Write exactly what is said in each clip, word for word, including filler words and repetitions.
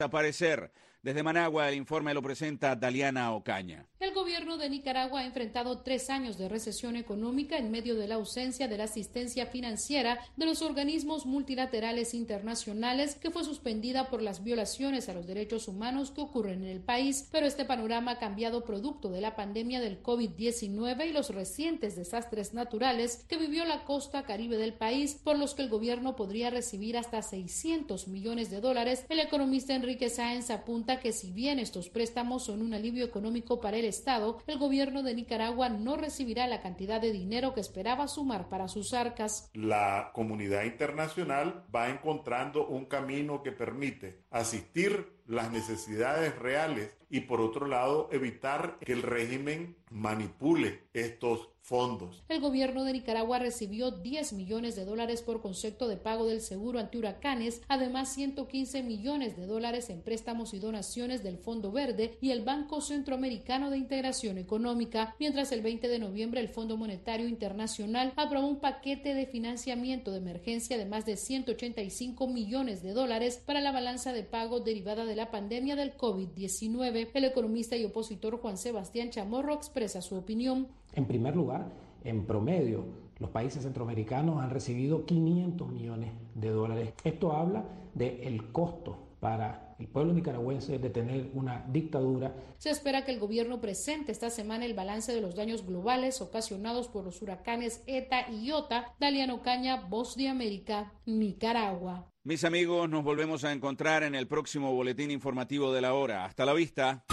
Desaparecer. Desde Managua, el informe lo presenta Daliana Ocaña. El gobierno de Nicaragua ha enfrentado tres años de recesión económica en medio de la ausencia de la asistencia financiera de los organismos multilaterales internacionales, que fue suspendida por las violaciones a los derechos humanos que ocurren en el país. Pero este panorama ha cambiado producto de la pandemia del COVID diecinueve y los recientes desastres naturales que vivió la costa caribe del país, por los que el gobierno podría recibir hasta seiscientos millones de dólares. El economista Enrique Sáenz apunta que si bien estos préstamos son un alivio económico para el Estado, el gobierno de Nicaragua no recibirá la cantidad de dinero que esperaba sumar para sus arcas. La comunidad internacional va encontrando un camino que permite asistir las necesidades reales y, por otro lado, evitar que el régimen manipule estos fondos. El gobierno de Nicaragua recibió diez millones de dólares por concepto de pago del seguro ante huracanes, además ciento quince millones de dólares en préstamos y donaciones del Fondo Verde y el Banco Centroamericano de Integración Económica, mientras el veinte de noviembre el Fondo Monetario Internacional aprobó un paquete de financiamiento de emergencia de más de ciento ochenta y cinco millones de dólares para la balanza de pago derivada de la pandemia del COVID diecinueve. El economista y opositor Juan Sebastián Chamorro expresa su opinión. En primer lugar, en promedio, los países centroamericanos han recibido quinientos millones de dólares. Esto habla del costo para el pueblo nicaragüense de tener una dictadura. Se espera que el gobierno presente esta semana el balance de los daños globales ocasionados por los huracanes Eta y Iota. Daliana Ocaña, Voz de América, Nicaragua. Mis amigos, nos volvemos a encontrar en el próximo boletín informativo de la hora. Hasta la vista.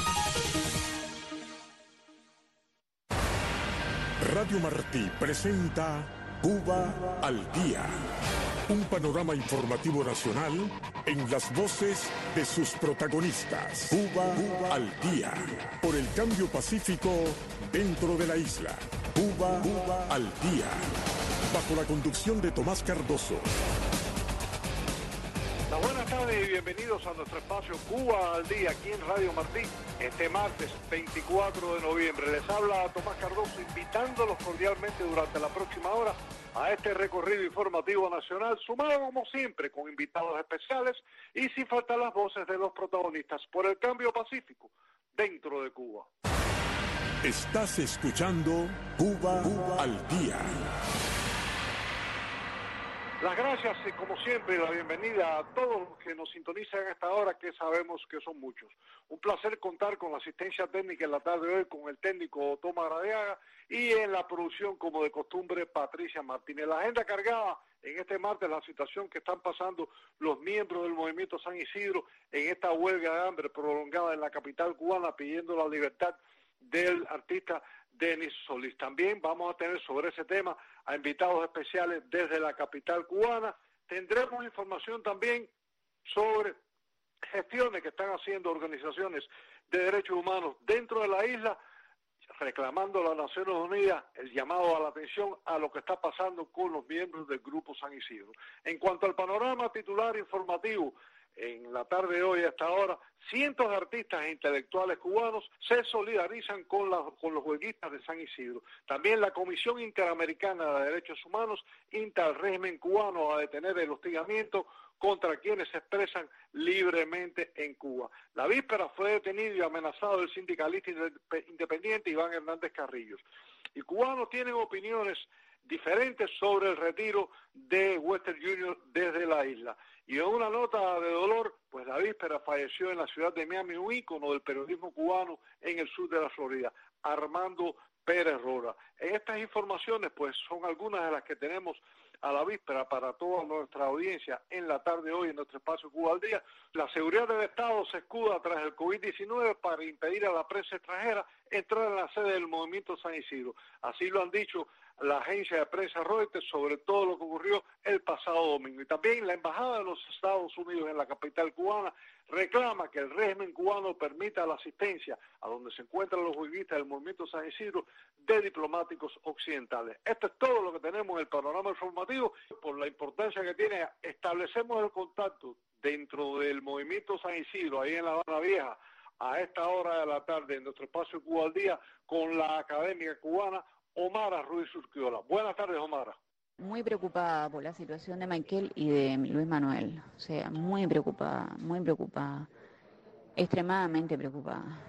Radio Martí presenta Cuba al Día, un panorama informativo nacional en las voces de sus protagonistas. Cuba, Cuba al Día, por el cambio pacífico dentro de la isla. Cuba, Cuba al Día, bajo la conducción de Tomás Cardoso. Buenas tardes y bienvenidos a nuestro espacio Cuba al Día, aquí en Radio Martí, este martes veinticuatro de noviembre. Les habla Tomás Cardoso, invitándolos cordialmente durante la próxima hora a este recorrido informativo nacional, sumado como siempre con invitados especiales y sin faltar las voces de los protagonistas por el cambio pacífico dentro de Cuba. Estás escuchando Cuba, Cuba al Día. Las gracias y como siempre la bienvenida a todos los que nos sintonizan a esta hora, que sabemos que son muchos. Un placer contar con la asistencia técnica en la tarde de hoy con el técnico Tomás Gradeaga y en la producción, como de costumbre, Patricia Martínez. La agenda cargada en este martes, la situación que están pasando los miembros del Movimiento San Isidro en esta huelga de hambre prolongada en la capital cubana, pidiendo la libertad del artista Denis Solís. También vamos a tener sobre ese tema a invitados especiales desde la capital cubana. Tendremos información también sobre gestiones que están haciendo organizaciones de derechos humanos dentro de la isla, reclamando a las Naciones Unidas el llamado a la atención a lo que está pasando con los miembros del Grupo San Isidro. En cuanto al panorama titular informativo, en la tarde de hoy, hasta ahora, cientos de artistas e intelectuales cubanos se solidarizan con, la, con los huelguistas de San Isidro. También la Comisión Interamericana de Derechos Humanos insta al régimen cubano a detener el hostigamiento contra quienes se expresan libremente en Cuba. La víspera fue detenido y amenazado el sindicalista independiente Iván Hernández Carrillos. Y cubanos tienen opiniones diferentes sobre el retiro de Western Junior desde la isla. Y en una nota de dolor, pues la víspera falleció en la ciudad de Miami un ícono del periodismo cubano en el sur de la Florida, Armando Pérez Roda. En estas informaciones, pues son algunas de las que tenemos a la víspera para toda nuestra audiencia en la tarde de hoy en nuestro espacio Cuba al Día. La seguridad del Estado se escuda tras el COVID diecinueve para impedir a la prensa extranjera entrar en la sede del Movimiento San Isidro. Así lo han dicho la agencia de prensa Reuters sobre todo lo que ocurrió el pasado domingo. Y también la Embajada de los Estados Unidos en la capital cubana reclama que el régimen cubano permita la asistencia a donde se encuentran los huelguistas del Movimiento San Isidro de diplomáticos occidentales. Esto es todo lo que tenemos en el panorama informativo. Por la importancia que tiene, establecemos el contacto dentro del Movimiento San Isidro, ahí en La Habana Vieja, a esta hora de la tarde, en nuestro espacio Cuba al Día, con la académica cubana Omara Ruiz Urquiola. Buenas tardes, Omara. Muy preocupada por la situación de Michael y de Luis Manuel, o sea, muy preocupada, muy preocupada. Extremadamente preocupada.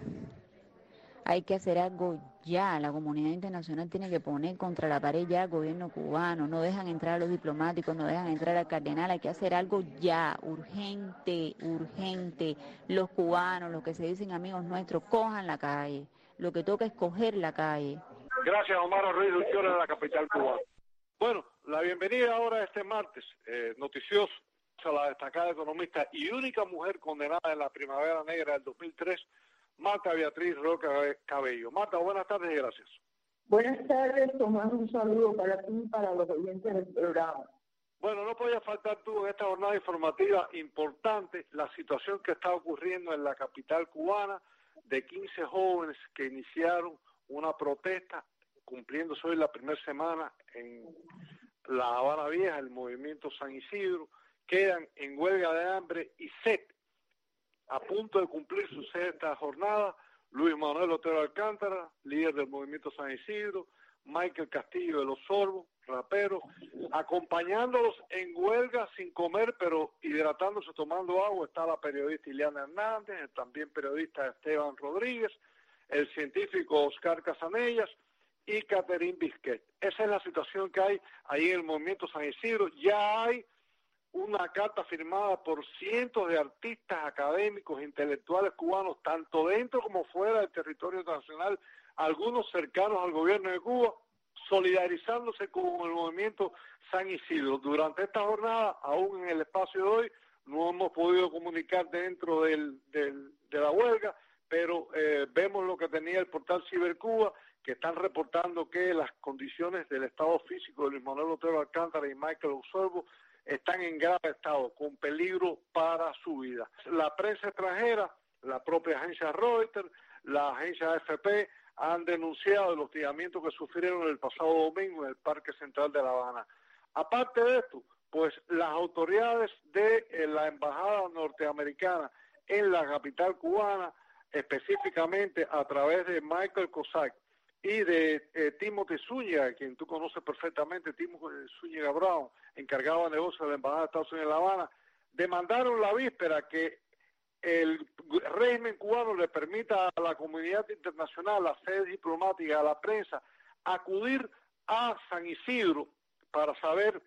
Hay que hacer algo ya. La comunidad internacional tiene que poner contra la pared ya al gobierno cubano. No dejan entrar a los diplomáticos, no dejan entrar al cardenal. Hay que hacer algo ya, urgente, urgente. Los cubanos, los que se dicen amigos nuestros, cojan la calle. Lo que toca es coger la calle. Gracias, Omar Ruiz, de la capital cubana. Bueno, la bienvenida ahora este martes, eh, noticioso, a la destacada economista y única mujer condenada en la Primavera Negra del dos mil tres, Marta Beatriz Roca Cabello. Marta, buenas tardes y gracias. Buenas tardes, Tomás, un saludo para ti y para los oyentes del programa. Bueno, no podía faltar tú en esta jornada informativa importante la situación que está ocurriendo en la capital cubana de quince jóvenes que iniciaron una protesta, cumpliéndose hoy la primera semana en La Habana Vieja, el movimiento San Isidro, quedan en huelga de hambre y sed. A punto de cumplir su sexta jornada, Luis Manuel Otero Alcántara, líder del movimiento San Isidro, Michael Castillo de los Sorbos, rapero, acompañándolos en huelga sin comer, pero hidratándose, tomando agua, está la periodista Ileana Hernández, el también periodista Esteban Rodríguez, el científico Oscar Casanellas y Catherine Bisquet. Esa es la situación que hay ahí en el movimiento San Isidro. Ya hay una carta firmada por cientos de artistas académicos, intelectuales cubanos, tanto dentro como fuera del territorio nacional, algunos cercanos al gobierno de Cuba, solidarizándose con el movimiento San Isidro. Durante esta jornada, aún en el espacio de hoy, no hemos podido comunicar dentro del, del, de la huelga, pero eh, vemos lo que tenía el portal Cibercuba, que están reportando que las condiciones del estado físico de Luis Manuel Otero Alcántara y Michael Osorbo están en grave estado, con peligro para su vida. La prensa extranjera, la propia agencia Reuters, la agencia A F P, han denunciado el hostigamiento que sufrieron el pasado domingo en el Parque Central de La Habana. Aparte de esto, pues las autoridades de eh, la embajada norteamericana en la capital cubana, específicamente a través de Michael Cossack y de eh, Timothy Zúñiga, quien tú conoces perfectamente, Timothy Zúñiga Brown, encargado de negocios de la embajada de Estados Unidos en La Habana, demandaron la víspera que el régimen cubano le permita a la comunidad internacional, a las sedes diplomáticas, a la prensa, acudir a San Isidro para saber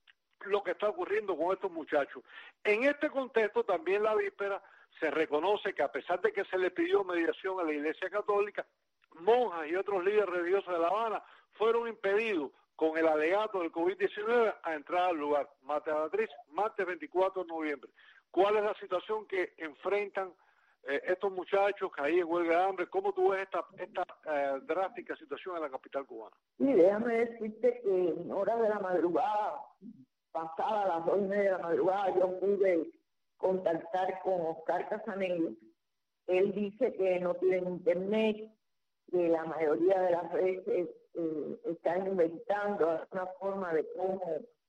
lo que está ocurriendo con estos muchachos. En este contexto, también la víspera se reconoce que a pesar de que se le pidió mediación a la Iglesia Católica, monjas y otros líderes religiosos de La Habana fueron impedidos con el alegato del COVID diecinueve a entrar al lugar. Marta Beatriz, martes veinticuatro de noviembre. ¿Cuál es la situación que enfrentan eh, estos muchachos que ahí en huelga de hambre? ¿Cómo tú ves esta, esta eh, drástica situación en la capital cubana? Sí, déjame decirte que en horas de la madrugada, pasada las dos y media de la madrugada, yo pude contactar con Oscar Casanellas. Él dice que no tienen internet, que la mayoría de las veces eh, están inventando una forma de cómo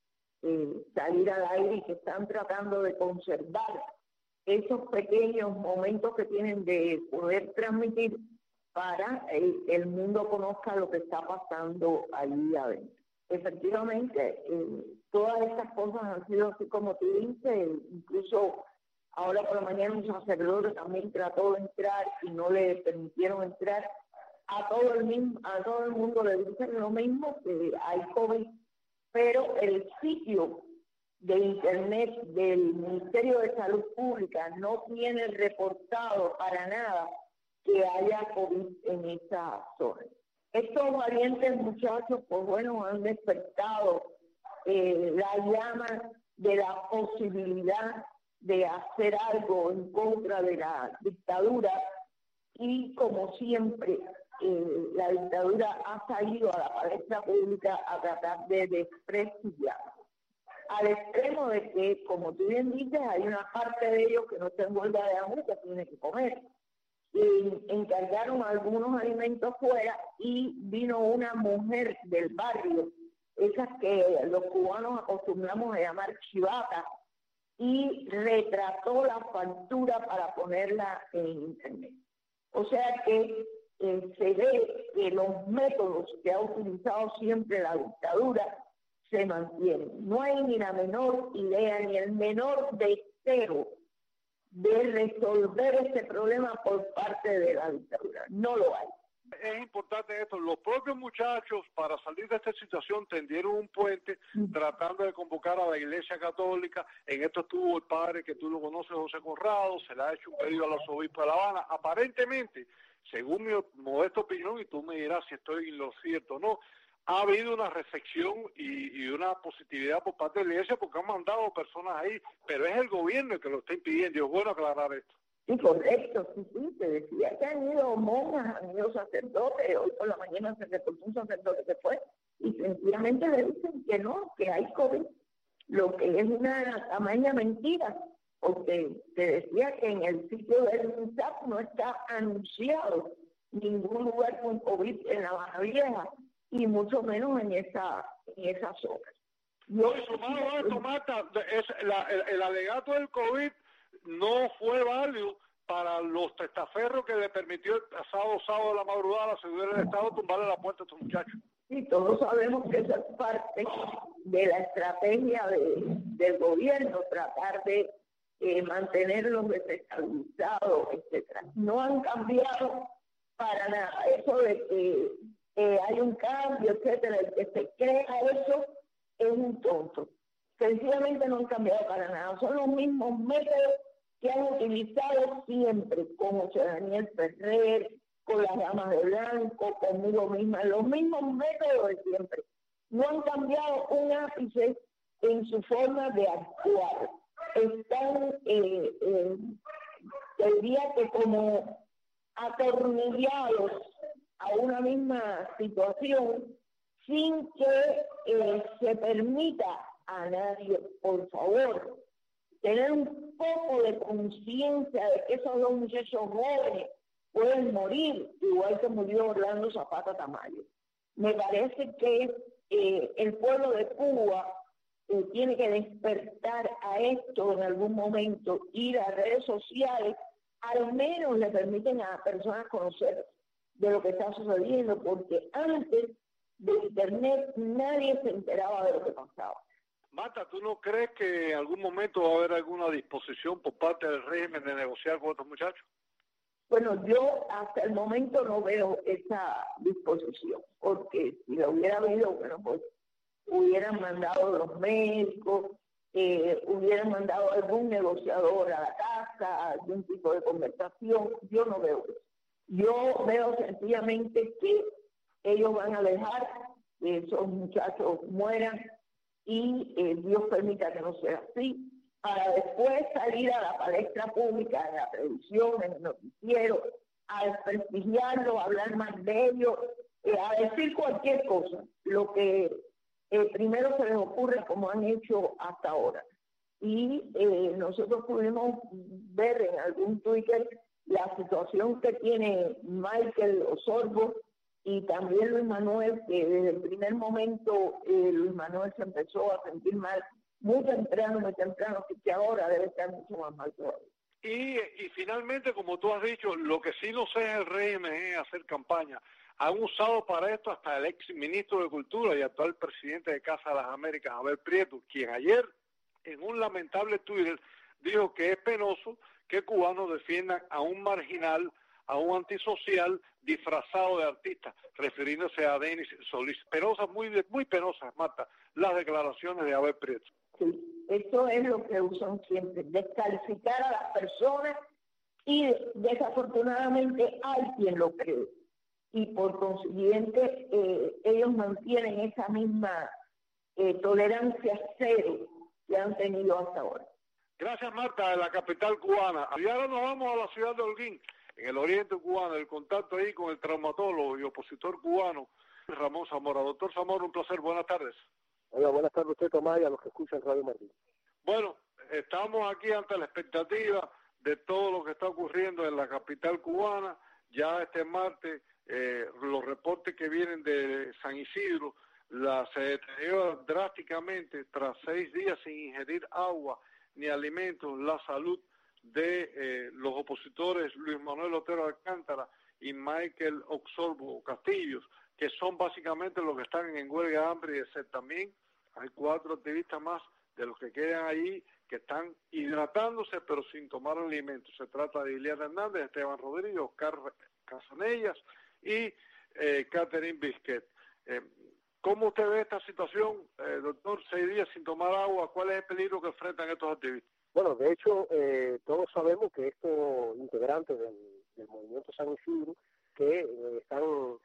eh, salir al aire y que están tratando de conservar esos pequeños momentos que tienen de poder transmitir para que el mundo conozca lo que está pasando allí adentro. Efectivamente, eh, todas estas cosas han sido así como tú dices, incluso ahora por la mañana un sacerdote también trató de entrar y no le permitieron entrar. A todo el mismo, a todo el mundo le dicen lo mismo, que hay COVID, pero el sitio de internet del Ministerio de Salud Pública no tiene reportado para nada que haya COVID en esa zona. Estos valientes muchachos, pues bueno, han despertado eh, la llama de la posibilidad de hacer algo en contra de la dictadura y, como siempre, eh, la dictadura ha salido a la palestra pública a tratar de desprestigiar. Al extremo de que, como tú bien dices, hay una parte de ellos que no está en huelga de hambre, que tiene que comer. Y encargaron algunos alimentos fuera y vino una mujer del barrio, esas que los cubanos acostumbramos a llamar chivatas, y retrató la factura para ponerla en internet. O sea que eh, se ve que los métodos que ha utilizado siempre la dictadura se mantienen. No hay ni la menor idea, ni el menor deseo de resolver este problema por parte de la dictadura. No lo hay. Es importante esto, los propios muchachos para salir de esta situación tendieron un puente mm. tratando de convocar a la Iglesia Católica. En esto estuvo el padre que tú lo conoces, José Conrado, se le ha hecho un pedido al arzobispo de La Habana. Aparentemente, según mi modesta opinión, y tú me dirás si estoy en lo cierto o no, ha habido una reflexión y, y una positividad por parte de la Iglesia porque han mandado personas ahí, pero es el gobierno el que lo está impidiendo y es bueno aclarar esto. Sí, correcto, sí, sí, te decía que han ido monjas, han ido sacerdotes, hoy por la mañana se reportó un sacerdote que fue, y sencillamente le dicen que no, que hay COVID, lo que es una tamaña mentira, porque te decía que en el sitio del I N S A P no está anunciado ningún lugar con COVID en La Habana Vieja, y mucho menos en esa en esa zona. Yo, y sumado a esto, Marta, es la, el, el alegato del COVID no fue válido para los testaferros que le permitió el pasado sábado de la madrugada a la seguridad del Estado tumbarle la puerta a estos muchachos. Sí, todos sabemos que esa es parte de la estrategia de, del gobierno, tratar de eh, mantenerlos desestabilizados, etcétera. No han cambiado para nada. Eso de que eh, hay un cambio, etcétera, el que se crea eso es un tonto. Sencillamente no han cambiado para nada. Son los mismos métodos que han utilizado siempre, con José Daniel Ferrer, con las damas de blanco, conmigo misma, los mismos métodos de siempre. No han cambiado un ápice en su forma de actuar. Están, eh, eh, te diría que como atornillados a una misma situación, sin que eh, se permita a nadie, por favor, tener un poco de conciencia de que esos dos muchachos jóvenes pueden morir, igual que murió Orlando Zapata Tamayo. Me parece que eh, el pueblo de Cuba eh, tiene que despertar a esto en algún momento, y las redes sociales al menos le permiten a personas conocer de lo que está sucediendo, porque antes de Internet nadie se enteraba de lo que pasaba. Marta, ¿tú no crees que en algún momento va a haber alguna disposición por parte del régimen de negociar con estos muchachos? Bueno, yo hasta el momento no veo esa disposición, porque si lo hubiera habido, bueno, pues hubieran mandado los médicos, eh, hubieran mandado algún negociador a la casa, algún tipo de conversación. Yo no veo eso. Yo veo sencillamente que ellos van a dejar que esos muchachos mueran, y eh, Dios permita que no sea así, para después salir a la palestra pública, en la televisión, en el noticiero, a desprestigiarlo, a hablar más de ellos, eh, a decir cualquier cosa, lo que eh, primero se les ocurre, como han hecho hasta ahora. Y eh, nosotros pudimos ver en algún Twitter la situación que tiene Michael Osorbo y también Luis Manuel, que desde el primer momento eh, Luis Manuel se empezó a sentir mal muy temprano, muy temprano, que ahora debe estar mucho más mal todavía. Y, y finalmente, como tú has dicho, lo que sí no sé es el régimen es hacer campaña. Han usado para esto hasta el ex ministro de Cultura y actual presidente de Casa de las Américas, Abel Prieto, quien ayer en un lamentable Twitter dijo que es penoso que cubanos defiendan a un marginal, a un antisocial disfrazado de artista, refiriéndose a Denis Solís. Penosas, muy, muy penosas, Marta, las declaraciones de Abel Prieto. Sí, eso es lo que usan siempre, descalificar a las personas, y desafortunadamente hay quien lo cree. Y por consiguiente, eh, ellos mantienen esa misma eh, tolerancia cero que han tenido hasta ahora. Gracias, Marta, de la capital cubana. Y ahora nos vamos a la ciudad de Holguín, en el oriente cubano, el contacto ahí con el traumatólogo y opositor cubano, Ramón Zamora. Doctor Zamora, un placer, buenas tardes. Hola, buenas tardes a usted, Tomás, y a los que escuchan Radio Martín. Bueno, estamos aquí ante la expectativa de todo lo que está ocurriendo en la capital cubana. Ya este martes, eh, los reportes que vienen de San Isidro, la, se deteriora drásticamente tras seis días sin ingerir agua ni alimentos la salud de eh, los opositores Luis Manuel Otero Alcántara y Michael Osorbo Castillos, que son básicamente los que están en huelga de hambre y de sed. También hay cuatro activistas más de los que quedan allí que están hidratándose pero sin tomar alimentos. Se trata de Iliana Hernández, Esteban Rodríguez, Oscar Casanellas y eh, Catherine Bisquet. Eh, ¿Cómo usted ve esta situación, eh, doctor? Seis días sin tomar agua, ¿cuál es el peligro que enfrentan estos activistas? Bueno, de hecho, eh, todos sabemos que estos integrantes del, del movimiento San Isidro, que eh, están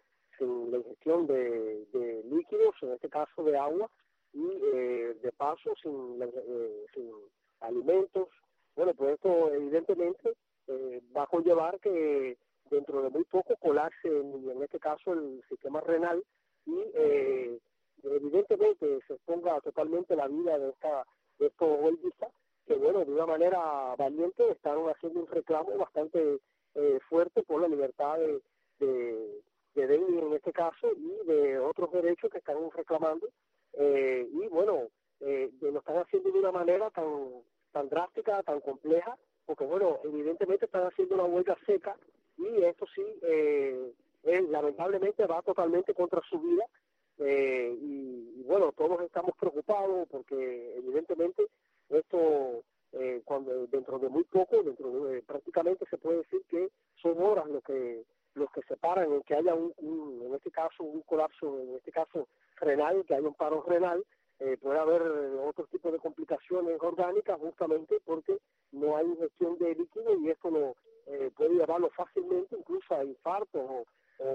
sin la ingestión de, de líquidos, en este caso de agua, y eh, de paso sin, eh, sin alimentos, bueno, pues esto evidentemente eh, va a conllevar que dentro de muy poco colapse, en, en este caso, el sistema renal, y eh, evidentemente se exponga totalmente la vida de, esta, de estos huelguistas, que bueno, de una manera valiente están haciendo un reclamo bastante eh, fuerte por la libertad de, de, de Denis en este caso y de otros derechos que están reclamando, eh, y bueno, eh, lo están haciendo de una manera tan, tan drástica, tan compleja, porque bueno, evidentemente están haciendo una huelga seca y esto sí, eh, eh, lamentablemente va totalmente contra su vida, eh, y, y bueno, todos estamos preocupados porque evidentemente esto, eh, cuando dentro de muy poco, dentro de eh, prácticamente se puede decir que son horas lo que los que separan en que haya un, un, en este caso un colapso, en este caso renal, que haya un paro renal, eh, puede haber otro tipo de complicaciones orgánicas justamente porque no hay ingestión de líquido y esto no eh, puede llevarlo fácilmente incluso a infartos o,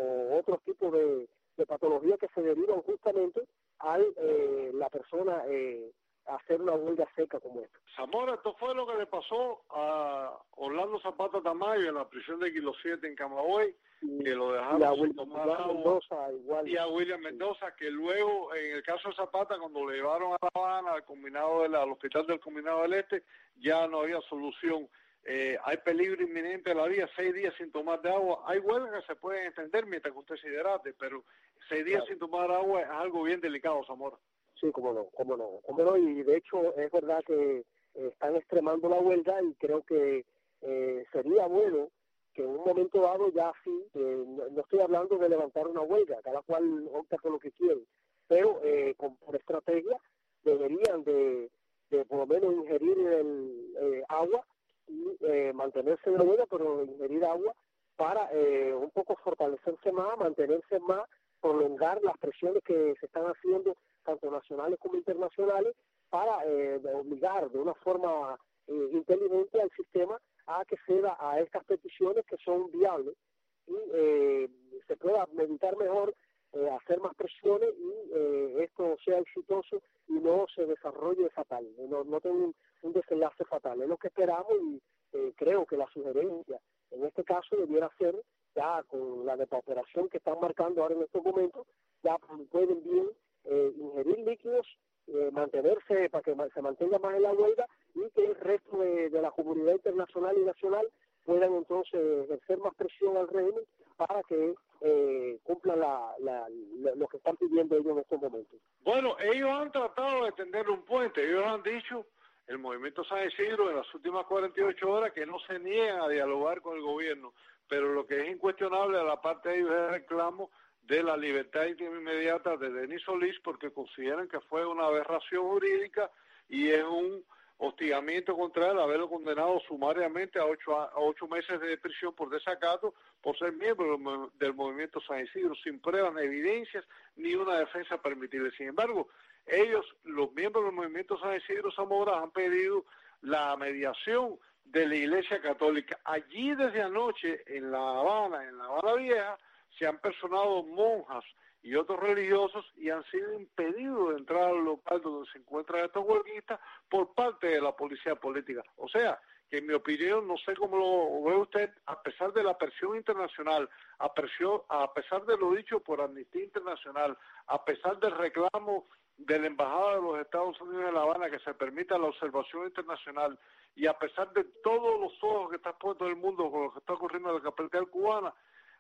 o otros tipos de, de patologías que se derivan justamente a eh, la persona eh, hacer una huelga seca como esta. Zamora, esto fue lo que le pasó a Orlando Zapata Tamayo en la prisión de Kilo siete en Camagüey, y, que lo dejaron y a, sin tomar agua, Mendoza, igual. Y a William Mendoza, que luego, en el caso de Zapata, cuando lo llevaron a La Habana, al, combinado de la, al hospital del Combinado del Este, ya no había solución. Eh, hay peligro inminente de la vida, seis días sin tomar de agua. Hay huelgas que se pueden extender mientras que usted se hidrate, pero seis días claro. sin tomar agua es algo bien delicado, Zamora. Sí, cómo no, cómo no, cómo no, y de hecho es verdad que eh, están extremando la huelga y creo que eh, sería bueno que en un momento dado ya sí, eh, no, no estoy hablando de levantar una huelga, cada cual opta por lo que quiere, pero eh, con, por estrategia deberían de, de por lo menos ingerir el eh, agua y eh, mantenerse en la huelga, pero ingerir agua para eh, un poco fortalecerse más, mantenerse más, prolongar las presiones que se están haciendo tanto nacionales como internacionales, para eh, obligar de una forma eh, inteligente al sistema a que ceda a estas peticiones que son viables y eh, se pueda meditar mejor, eh, hacer más presiones y eh, esto sea exitoso y no se desarrolle fatal, no, no tenga un, un desenlace fatal. Es lo que esperamos y eh, creo que la sugerencia en este caso debiera ser, ya con la depauperación que están marcando ahora en estos momentos, ya pueden bien Eh, ingerir líquidos, eh, mantenerse para que se mantenga más en la huelga y que el resto de, de la comunidad internacional y nacional puedan entonces ejercer más presión al régimen para que eh, cumplan la, la, la, lo que están pidiendo ellos en estos momentos. Bueno, ellos han tratado de tender un puente, ellos han dicho, el movimiento San Isidro en las últimas cuarenta y ocho horas, que no se niegan a dialogar con el gobierno, pero lo que es incuestionable a la parte de ellos es el reclamo de la libertad inmediata de Denis Solís, porque consideran que fue una aberración jurídica y es un hostigamiento contra él haberlo condenado sumariamente a ocho, a ocho meses de prisión por desacato por ser miembro del movimiento San Isidro, sin pruebas ni evidencias ni una defensa permitible. Sin embargo, ellos, los miembros del movimiento San Isidro Zamora, han pedido la mediación de la Iglesia Católica. Allí desde anoche, en La Habana, en La Habana Vieja, se han personado monjas y otros religiosos y han sido impedidos de entrar al local donde se encuentran estos huelguistas por parte de la policía política. O sea, que en mi opinión, no sé cómo lo ve usted, a pesar de la presión internacional, a, presión, a pesar de lo dicho por Amnistía Internacional, a pesar del reclamo de la Embajada de los Estados Unidos en La Habana que se permita la observación internacional, y a pesar de todos los ojos que está puesto en el mundo con lo que está ocurriendo en la capital cubana,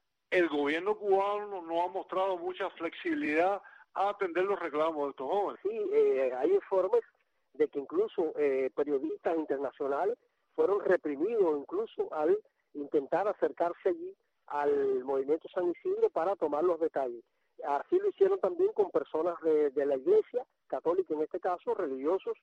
el gobierno cubano no ha mostrado mucha flexibilidad a atender los reclamos de estos jóvenes. Sí, eh, hay informes de que incluso eh, periodistas internacionales fueron reprimidos incluso al intentar acercarse allí al movimiento San Isidro para tomar los detalles. Así lo hicieron también con personas de, de la Iglesia Católica, en este caso, religiosos,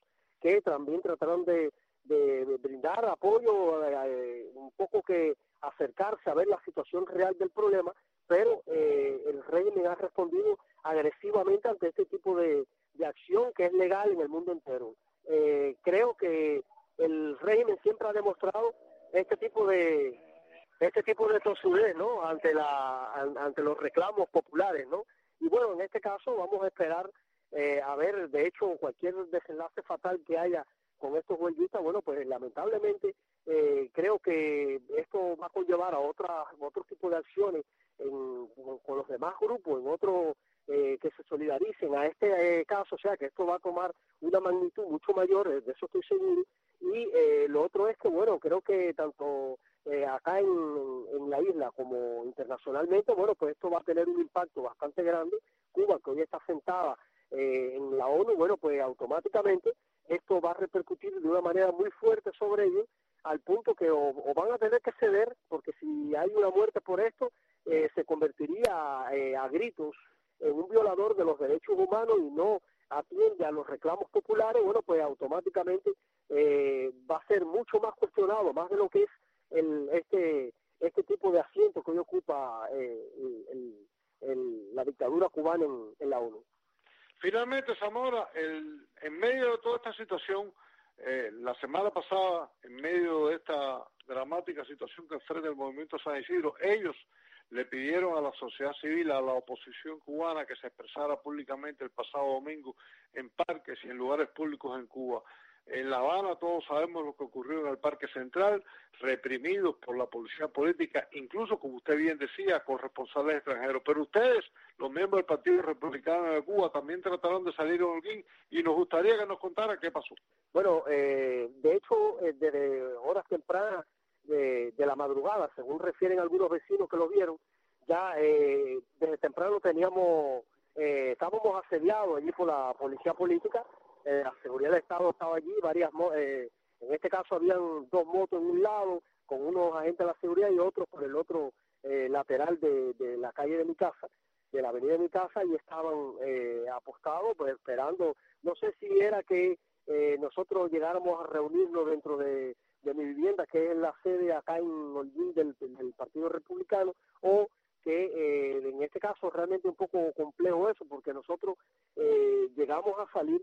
que también trataron de, de, de brindar apoyo, eh, un poco que acercarse a ver la situación real del problema, pero eh, el régimen ha respondido agresivamente ante este tipo de, de acción que es legal en el mundo entero. Eh, creo que el régimen siempre ha demostrado este tipo de este tipo de tosudez, ¿no? Ante la ante los reclamos populares, ¿no? Y bueno, en este caso vamos a esperar eh, a ver, de hecho, cualquier desenlace fatal que haya con estos huelguistas, bueno, pues lamentablemente eh, creo que esto va a conllevar a otras otro tipo de acciones en, con los demás grupos, en otro eh, que se solidaricen a este eh, caso, o sea que esto va a tomar una magnitud mucho mayor, de eso estoy seguro. Y eh, lo otro es que, bueno, creo que tanto eh, acá en, en la isla como internacionalmente, bueno, pues esto va a tener un impacto bastante grande. Cuba, que hoy está sentada eh, en la ONU, bueno, pues automáticamente esto va a repercutir de una manera muy fuerte sobre ellos, al punto que o, o van a tener que ceder, porque si hay una muerte por esto, eh, se convertiría eh, a gritos en un violador de los derechos humanos y no atiende a los reclamos populares, bueno, pues automáticamente eh, va a ser mucho más cuestionado, más de lo que es el, este este tipo de asiento que hoy ocupa eh, el, el, el, la dictadura cubana en, en la ONU. Finalmente, Zamora, el, en medio de toda esta situación, eh, la semana pasada, en medio de esta dramática situación que enfrenta el movimiento San Isidro, ellos le pidieron a la sociedad civil, a la oposición cubana, que se expresara públicamente el pasado domingo en parques y en lugares públicos en Cuba. En La Habana todos sabemos lo que ocurrió en el Parque Central, reprimidos por la policía política, incluso, como usted bien decía, con responsables extranjeros. Pero ustedes, los miembros del Partido Republicano de Cuba, también trataron de salir en Holguín y nos gustaría que nos contara qué pasó. Bueno, eh, de hecho, eh, desde horas tempranas de, de la madrugada, según refieren algunos vecinos que lo vieron, ya eh, desde temprano teníamos, eh, estábamos asediados allí por la policía política. Eh, la seguridad del Estado estaba allí, varias, eh, en este caso habían dos motos en un lado, con unos agentes de la seguridad y otros por el otro eh, lateral de, de la calle de mi casa, de la avenida de mi casa, y estaban eh, apostados, pues esperando, no sé si era que eh, nosotros llegáramos a reunirnos dentro de, de mi vivienda, que es la sede acá en Holguín del, del Partido Republicano, o que eh, en este caso realmente un poco complejo eso, porque nosotros eh, llegamos a salir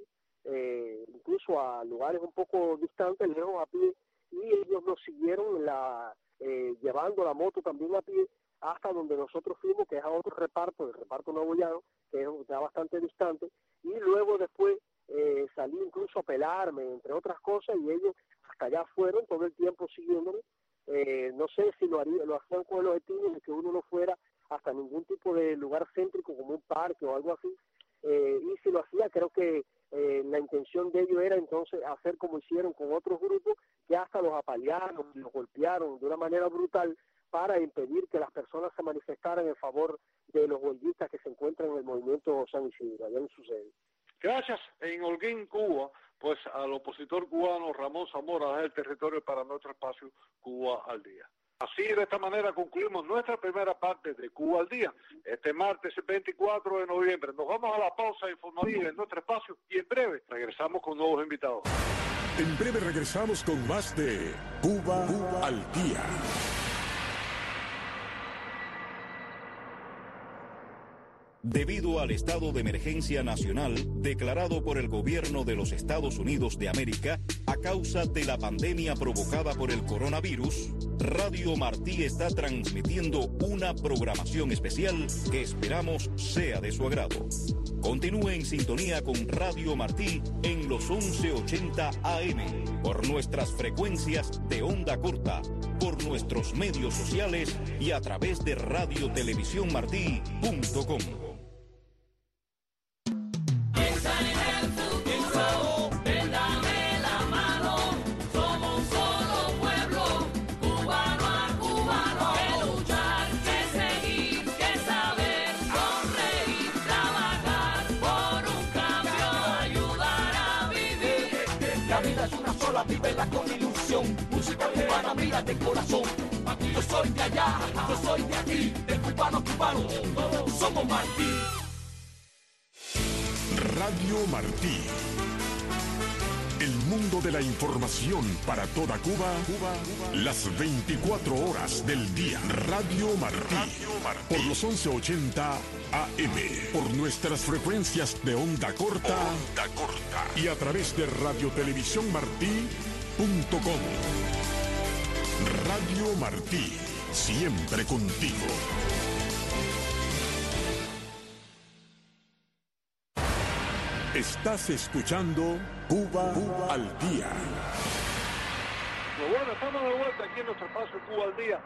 Eh, incluso a lugares un poco distantes, lejos a pie, y ellos nos siguieron la, eh, llevando la moto también a pie hasta donde nosotros fuimos, que es a otro reparto, el reparto Nuevo Llano, que es ya bastante distante, y luego después eh, salí incluso a pelarme, entre otras cosas, y ellos hasta allá fueron todo el tiempo siguiéndome. Eh, no sé si lo, haría, lo hacían con el objetivo de que uno no fuera hasta ningún tipo de lugar céntrico como un parque o algo así, eh, y si lo hacía, creo que Eh, la intención de ellos era entonces hacer como hicieron con otros grupos, que hasta los apalearon y los golpearon de una manera brutal para impedir que las personas se manifestaran en favor de los huelguistas que se encuentran en el movimiento San Isidro, allá en su sede. Gracias. En Holguín, Cuba, pues al opositor cubano Ramón Zamora da el territorio para nuestro espacio Cuba al Día. Así, de esta manera, concluimos nuestra primera parte de Cuba al Día, este martes veinticuatro de noviembre. Nos vamos a la pausa informativa en nuestro espacio y en breve regresamos con nuevos invitados. En breve regresamos con más de Cuba, Cuba al Día. Debido al estado de emergencia nacional declarado por el gobierno de los Estados Unidos de América a causa de la pandemia provocada por el coronavirus, Radio Martí está transmitiendo una programación especial que esperamos sea de su agrado. Continúe en sintonía con Radio Martí en los once ochenta A M, por nuestras frecuencias de onda corta, por nuestros medios sociales y a través de radio televisión martí punto com. Vívela con ilusión, música cubana, mira de corazón. Yo soy de allá, yo soy de aquí, de cubano a cubano, todos somos Martí. Radio Martí. El mundo de la información para toda Cuba, Cuba, Cuba, las veinticuatro horas del día. Radio Martí, Radio Martí. Por los once ochenta A M, por nuestras frecuencias de onda corta, onda corta y a través de radio televisión martí punto com. Radio Martí, siempre contigo. Estás escuchando Cuba, Cuba al Día. Pues bueno, estamos de vuelta aquí en nuestro espacio Cuba al Día,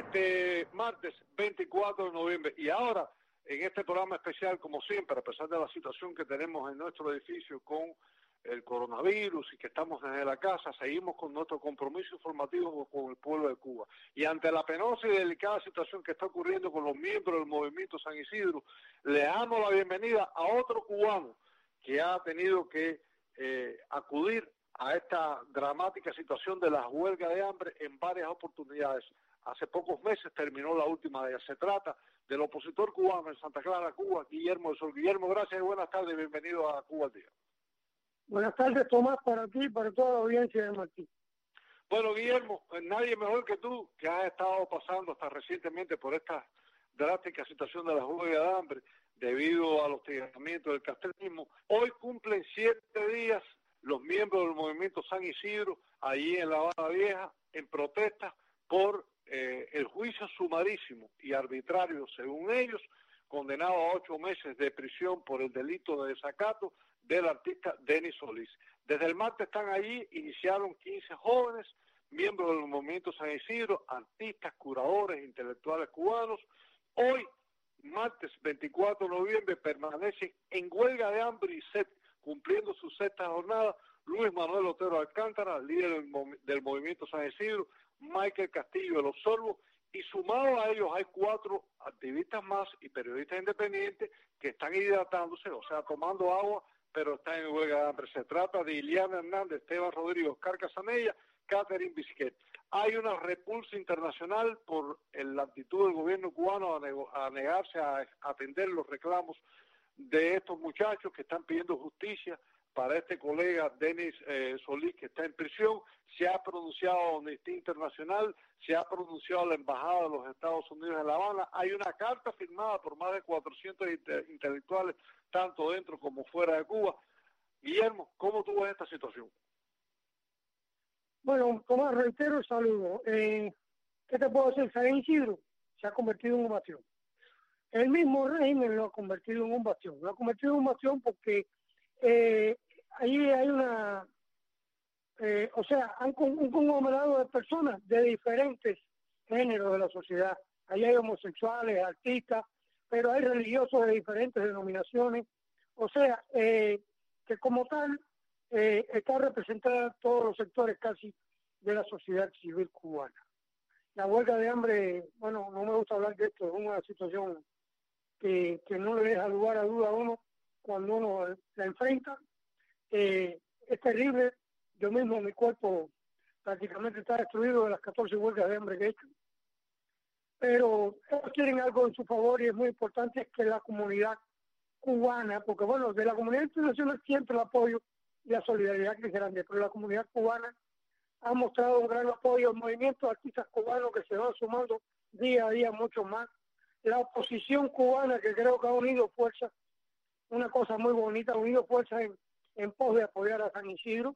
este martes veinticuatro de noviembre. Y ahora, en este programa especial, como siempre, a pesar de la situación que tenemos en nuestro edificio con el coronavirus y que estamos desde la casa, seguimos con nuestro compromiso informativo con el pueblo de Cuba. Y ante la penosa y delicada situación que está ocurriendo con los miembros del Movimiento San Isidro, le damos la bienvenida a otro cubano que ha tenido que eh, acudir a esta dramática situación de las huelgas de hambre en varias oportunidades. Hace pocos meses terminó la última de ellas. Se trata del opositor cubano en Santa Clara, Cuba, Guillermo del Sol. Guillermo, gracias y buenas tardes. Bienvenido a Cuba al Día. Buenas tardes, Tomás, para ti y para toda la audiencia de Martí. Bueno, Guillermo, nadie mejor que tú, que has estado pasando hasta recientemente por esta drástica situación de las huelgas de hambre, debido al hostigamiento del castrismo. Hoy cumplen siete días los miembros del Movimiento San Isidro, allí en La Habana Vieja, en protesta por eh, el juicio sumarísimo y arbitrario, según ellos, condenado a ocho meses de prisión por el delito de desacato del artista Denis Solís. Desde el martes están allí, iniciaron quince jóvenes, miembros del Movimiento San Isidro, artistas, curadores, intelectuales cubanos. Hoy, martes veinticuatro de noviembre, permanecen en huelga de hambre y sed, cumpliendo su sexta jornada, Luis Manuel Otero Alcántara, líder del, mov del Movimiento San Isidro, Michael Castillo de los Sorbos, y sumado a ellos hay cuatro activistas más y periodistas independientes que están hidratándose, o sea, tomando agua, pero están en huelga de hambre. Se trata de Iliana Hernández, Esteban Rodríguez, Oscar Casanella, Catherine Bisquet. Hay una repulsa internacional por la actitud del gobierno cubano a, nego a negarse a atender los reclamos de estos muchachos que están pidiendo justicia para este colega Denis eh, Solís, que está en prisión. Se ha pronunciado Amnistía Internacional, se ha pronunciado la Embajada de los Estados Unidos en La Habana. Hay una carta firmada por más de cuatrocientos inte intelectuales, tanto dentro como fuera de Cuba. Guillermo, ¿cómo tú ves esta situación? Bueno, Tomás, reitero el saludo. Eh, ¿Qué te puedo decir? San Isidro se ha convertido en un bastión. El mismo régimen lo ha convertido en un bastión. Lo ha convertido en un bastión porque eh, ahí hay una... Eh, o sea, hay un conglomerado de personas de diferentes géneros de la sociedad. Ahí hay homosexuales, artistas, pero hay religiosos de diferentes denominaciones. O sea, eh, que como tal... Eh, está representada todos los sectores casi de la sociedad civil cubana. La huelga de hambre, bueno, no me gusta hablar de esto, es una situación que, que no le deja lugar a duda a uno cuando uno la enfrenta. Eh, es terrible, yo mismo mi cuerpo prácticamente está destruido de las catorce huelgas de hambre que he hecho, pero ellos quieren algo en su favor y es muy importante es que la comunidad cubana, porque bueno, de la comunidad internacional siempre el apoyo y la solidaridad que es grande, pero la comunidad cubana ha mostrado un gran apoyo al movimiento de artistas cubanos que se van sumando día a día mucho más. La oposición cubana que creo que ha unido fuerzas, una cosa muy bonita, ha unido fuerzas en, en pos de apoyar a San Isidro.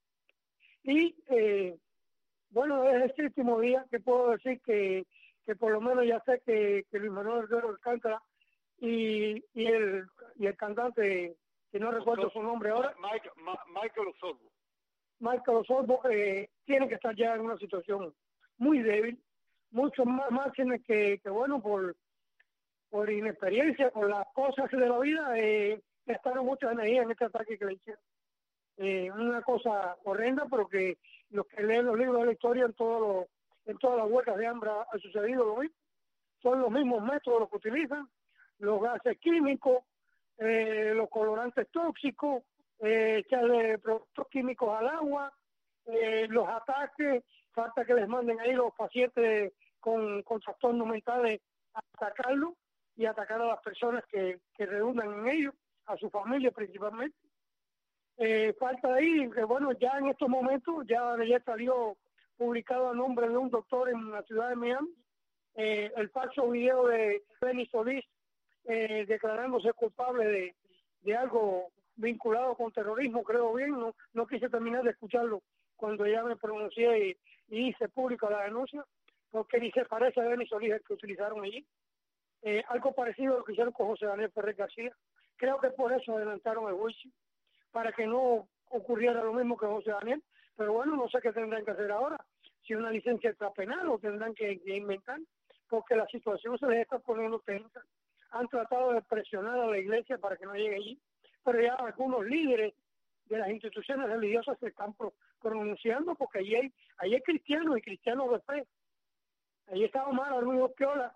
Y eh, bueno, desde este último día que puedo decir que, que por lo menos ya sé que, que Luis Manuel Otero Alcántara y, y, el, y el cantante, que no recuerdo su nombre ahora, Michael, Michael Osorbo. Michael Osorbo, eh, tiene que estar ya en una situación muy débil, mucho más márgenes que, que bueno, por, por inexperiencia, por las cosas de la vida, eh, gastaron mucha energía en este ataque que le hicieron. Eh, una cosa horrenda, pero que los que leen los libros de la historia en, todo lo, en todas las huelgas de hambre ha sucedido lo mismo. Son los mismos métodos los que utilizan, los gases químicos, Eh, los colorantes tóxicos, eh, echarle productos químicos al agua, eh, los ataques, falta que les manden ahí los pacientes con, con trastornos mentales a atacarlos y atacar a las personas que, que redundan en ellos, a su familia principalmente. Eh, falta ahí, que bueno, ya en estos momentos, ya, ya salió publicado a nombre de un doctor en la ciudad de Miami, eh, el falso video de Benny Solís, eh, declarándose culpable de, de algo vinculado con terrorismo, creo bien, no, no quise terminar de escucharlo cuando ya me pronuncié y, y hice pública la denuncia, porque ni se parece a Benny Solís el que utilizaron allí. Eh, algo parecido a lo que hicieron con José Daniel Ferrer García. Creo que por eso adelantaron el juicio, para que no ocurriera lo mismo que José Daniel, pero bueno, no sé qué tendrán que hacer ahora, si una licencia extrapenal o tendrán que, que inventar, porque la situación se les está poniendo tensa. Han tratado de presionar a la iglesia para que no llegue allí, pero ya algunos líderes de las instituciones religiosas se están pro, pronunciando, porque allí hay, allí hay cristianos y cristianos de fe. Allí está Omar Arruido Piola,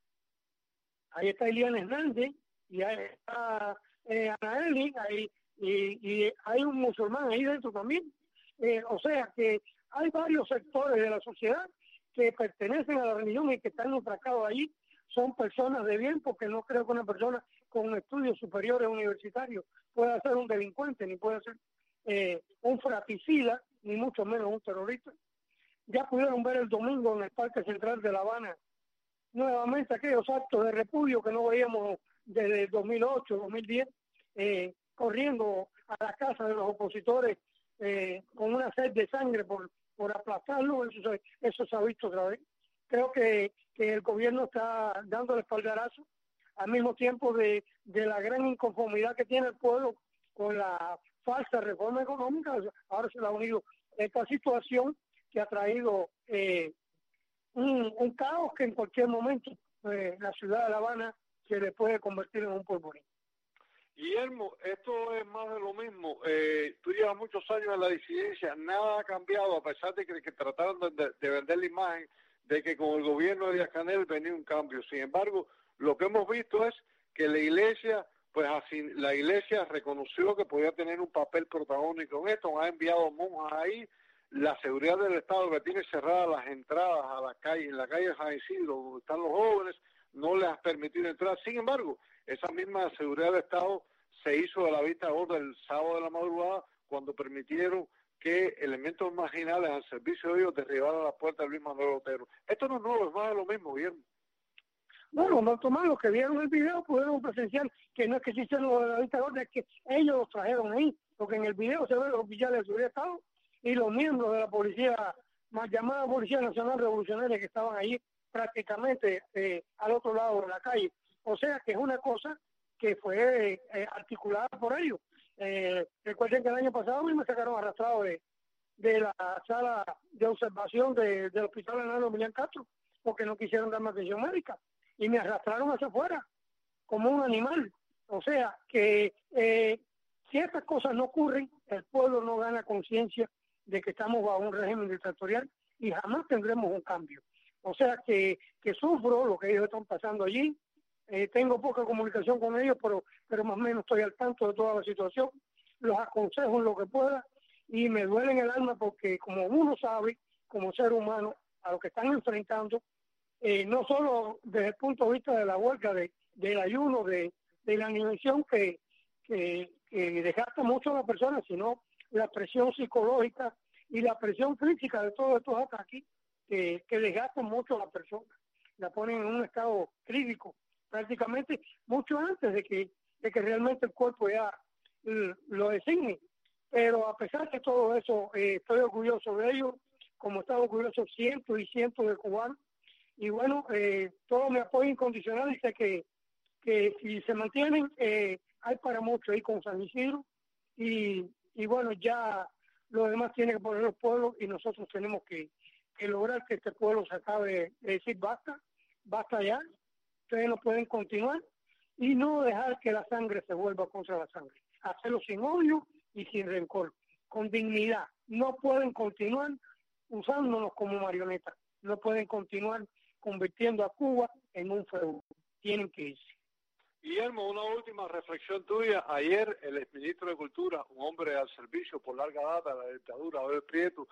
ahí está Eliana Hernández, y ahí está eh, Ana Eli, ahí, y, y hay un musulmán ahí dentro también. Eh, o sea que hay varios sectores de la sociedad que pertenecen a la religión y que están atracados allí. Son personas de bien, porque no creo que una persona con estudios superiores universitarios pueda ser un delincuente, ni pueda ser eh, un fratricida, ni mucho menos un terrorista. Ya pudieron ver el domingo en el Parque Central de La Habana nuevamente aquellos actos de repudio que no veíamos desde dos mil ocho, dos mil diez, eh, corriendo a la casa de los opositores eh, con una sed de sangre por, por aplastarlo. Eso se, eso se ha visto otra vez. Creo que, que el gobierno está dando el espaldarazo al mismo tiempo de, de la gran inconformidad que tiene el pueblo con la falsa reforma económica. Ahora se le ha unido esta situación que ha traído eh, un, un caos que en cualquier momento eh, la ciudad de La Habana se le puede convertir en un polvorín. Guillermo, esto es más de lo mismo. Eh, tú llevas muchos años en la disidencia, nada ha cambiado, a pesar de que, que trataron de, de vender la imagen de que con el gobierno de Díaz-Canel venía un cambio. Sin embargo, lo que hemos visto es que la iglesia, pues así, la iglesia reconoció que podía tener un papel protagónico en esto, ha enviado monjas ahí, la seguridad del Estado, que tiene cerradas las entradas a la calle, en la calle San Isidro, donde están los jóvenes, no les ha permitido entrar. Sin embargo, esa misma seguridad del Estado se hizo de la vista gorda el sábado de la madrugada, cuando permitieron que elementos marginales al servicio de ellos derribaran la puerta de Luis Manuel Otero. Esto no es nuevo, es más de lo mismo, Guillermo. Bueno, no Tomás, los que vieron el video pudieron presenciar que no es que se hicieron lo de la vista gorda, es que ellos los trajeron ahí, porque en el video se ven los oficiales de seguridad de Estado y los miembros de la policía, más llamada Policía Nacional Revolucionaria, que estaban allí prácticamente eh, al otro lado de la calle. O sea que es una cosa que fue eh, articulada por ellos. Eh, recuerden que el año pasado a mí me sacaron arrastrado de, de la sala de observación de, del Hospital Enano Emiliano Castro, porque no quisieron darme atención médica, y me arrastraron hacia afuera, como un animal. O sea que eh, si estas cosas no ocurren, el pueblo no gana conciencia de que estamos bajo un régimen dictatorial y jamás tendremos un cambio. O sea que, que sufro lo que ellos están pasando allí. Eh, tengo poca comunicación con ellos, pero, pero más o menos estoy al tanto de toda la situación. Los aconsejo en lo que pueda y me duele en el alma porque, como uno sabe, como ser humano, a lo que están enfrentando, eh, no solo desde el punto de vista de la huelga, de, del ayuno, de, de la inanición que, que, que desgasta mucho a la persona, sino la presión psicológica y la presión física de todos estos ataques que, que desgastan mucho a la persona, la ponen en un estado crítico, prácticamente mucho antes de que, de que realmente el cuerpo ya uh, lo designe. Pero a pesar de todo eso, eh, estoy orgulloso de ellos, como están orgullosos cientos y cientos de cubanos, y bueno, eh, todo mi apoyo incondicional dice que, que si se mantienen, eh, hay para mucho ahí con San Isidro, y, y bueno, ya lo demás tiene que poner los pueblos, y nosotros tenemos que, que lograr que este pueblo se acabe de decir basta, basta ya, ustedes no pueden continuar, y no dejar que la sangre se vuelva contra la sangre, hacerlo sin odio y sin rencor, con dignidad. No pueden continuar usándonos como marionetas, no pueden continuar convirtiendo a Cuba en un feudo, tienen que irse. Guillermo, una última reflexión tuya. Ayer el exministro de Cultura, un hombre al servicio por larga data de la dictadura, Abel Prieto,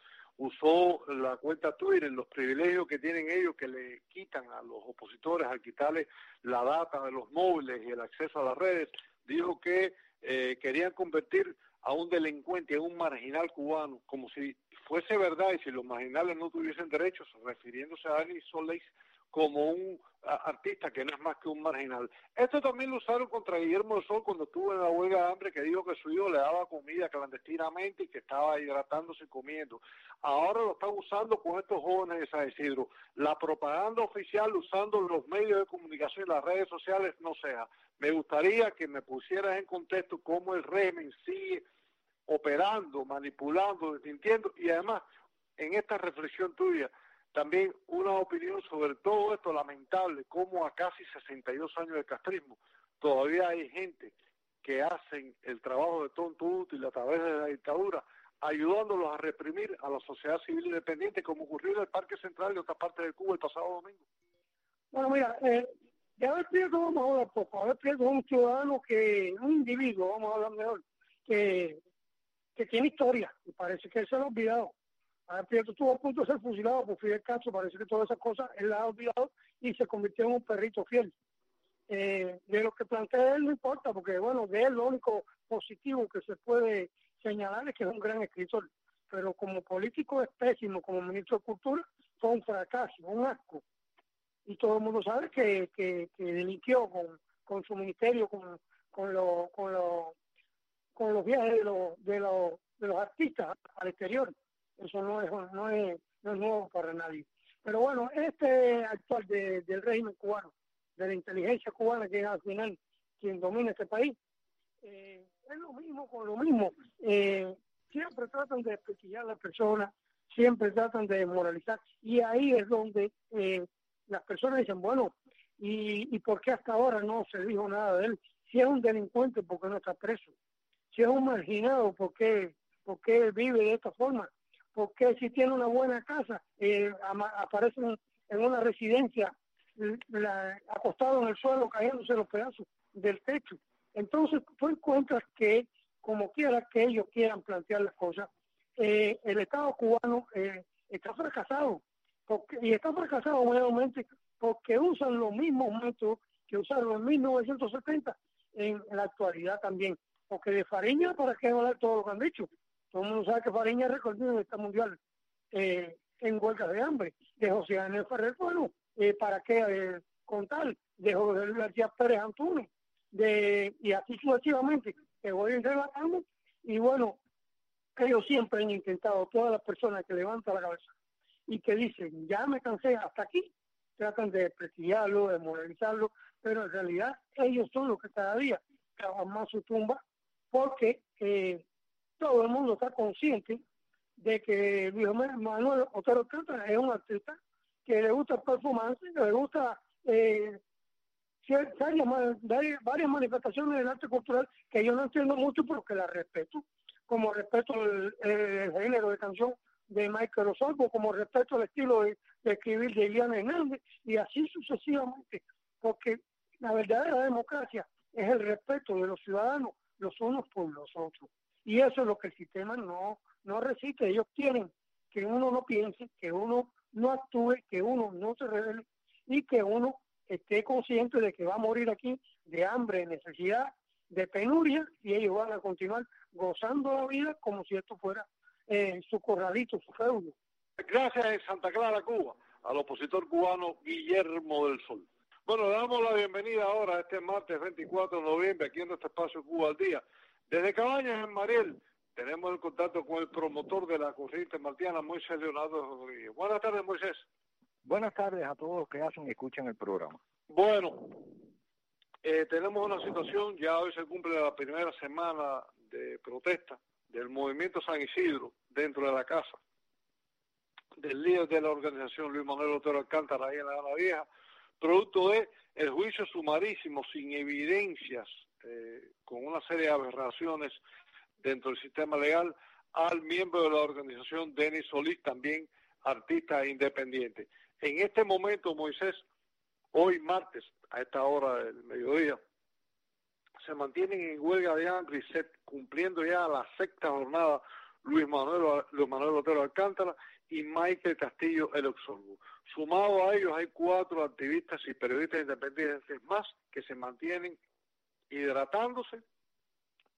usó la cuenta Twitter, los privilegios que tienen ellos que le quitan a los opositores al quitarle la data de los móviles y el acceso a las redes. Dijo que eh, querían convertir a un delincuente, a un marginal cubano, como si fuese verdad y si los marginales no tuviesen derechos, refiriéndose a Denis Solis como un a, artista que no es más que un marginal. Esto también lo usaron contra Guillermo del Sol cuando estuvo en la huelga de hambre, que dijo que su hijo le daba comida clandestinamente y que estaba hidratándose y comiendo. Ahora lo están usando con estos jóvenes de San Isidro. La propaganda oficial usando los medios de comunicación y las redes sociales no sea. Me gustaría que me pusieras en contexto cómo el régimen sigue operando, manipulando, desmintiendo, y además, en esta reflexión tuya, también una opinión sobre todo esto lamentable, cómo a casi sesenta y dos años de castrismo todavía hay gente que hacen el trabajo de tonto útil a través de la dictadura, ayudándolos a reprimir a la sociedad civil independiente, como ocurrió en el Parque Central de otra parte de Cuba el pasado domingo. Bueno, mira, eh, de Abel Prieto vamos a hablar poco. Abel Prieto es un ciudadano que, un individuo, vamos a hablar mejor, que, que tiene historia, y parece que él se lo ha olvidado. Abel Prieto estuvo a punto de ser fusilado por Fidel Castro, parece que todas esas cosas él las ha olvidado y se convirtió en un perrito fiel. Eh, de lo que plantea él no importa, porque bueno, de él lo único positivo que se puede señalar es que es un gran escritor, pero como político es pésimo, como ministro de Cultura fue un fracaso, un asco, y todo el mundo sabe que, que, que delinquió con, con su ministerio, con, con, lo, con, lo, con los viajes de, lo, de, lo, de los artistas al exterior. Eso no es, no es, no es nuevo para nadie. Pero bueno, este actual de, del régimen cubano, de la inteligencia cubana, que es al final quien domina este país, eh, es lo mismo con lo mismo. Eh, siempre tratan de desprestigiar a las personas, siempre tratan de desmoralizar, y ahí es donde eh, las personas dicen, bueno, ¿y, ¿y por qué hasta ahora no se dijo nada de él? Si es un delincuente, ¿por qué no está preso? Si es un marginado, ¿por qué, por qué vive de esta forma? ¿Por qué si tiene una buena casa, eh, aparece en, en una residencia la, acostado en el suelo, cayéndose los pedazos del techo? Entonces tú encuentras que, como quiera que ellos quieran plantear las cosas, eh, el Estado cubano eh, está fracasado, porque, y está fracasado nuevamente porque usan los mismos métodos que usaron en mil novecientos setenta en, en la actualidad también. Porque de Fariña, ¿para qué hablar todo lo que han dicho? Todo el mundo sabe que Fariña recordó en esta mundial eh, en huelgas de hambre. De José Daniel Ferrer, bueno, eh, ¿para qué eh, contar? De José Luis García Pérez Antunes, de, y así sucesivamente, que voy relatando. Y bueno, ellos siempre han intentado, todas las personas que levantan la cabeza y que dicen, ya me cansé hasta aquí, tratan de desprestigiarlo, de moralizarlo, pero en realidad ellos son los que cada día cavan más su tumba, porque eh, todo el mundo está consciente de que Luis Manuel Otero Alcántara es un artista que le gusta perfumarse, que le gusta eh, varias, varias manifestaciones del arte cultural que yo no entiendo mucho, pero que las respeto, como respeto el, el género de canción de Michael Osorbo, como respeto el estilo de, de escribir de Iliana Hernández, y así sucesivamente, porque la verdadera democracia es el respeto de los ciudadanos los unos por los otros. Y eso es lo que el sistema no, no resiste. Ellos quieren que uno no piense, que uno no actúe, que uno no se revele y que uno esté consciente de que va a morir aquí de hambre, de necesidad, de penuria, y ellos van a continuar gozando la vida como si esto fuera eh, su corralito, su feudo. Gracias en Santa Clara, Cuba, al opositor cubano Guillermo del Sol. Bueno, le damos la bienvenida ahora este martes veinticuatro de noviembre aquí en nuestro espacio Cuba al Día. Desde Cabañas, en Mariel, tenemos el contacto con el promotor de la corriente martiana, Moisés Leonardo Rodríguez. Buenas tardes, Moisés. Buenas tardes a todos los que hacen y escuchan el programa. Bueno, eh, tenemos una situación, ya hoy se cumple la primera semana de protesta del movimiento San Isidro dentro de la casa del líder de la organización, Luis Manuel Otero Alcántara, ahí en la Gana Vieja, producto de el juicio sumarísimo sin evidencias, eh, con una serie de aberraciones dentro del sistema legal, al miembro de la organización Denis Solís, también artista e independiente. En este momento, Moisés, hoy martes, a esta hora del mediodía, se mantienen en huelga de hambre y sed, cumpliendo ya la sexta jornada Luis Manuel, Luis Manuel Otero Alcántara y Michael Castillo el Osorbo. Sumado a ellos hay cuatro activistas y periodistas independientes más que se mantienen hidratándose,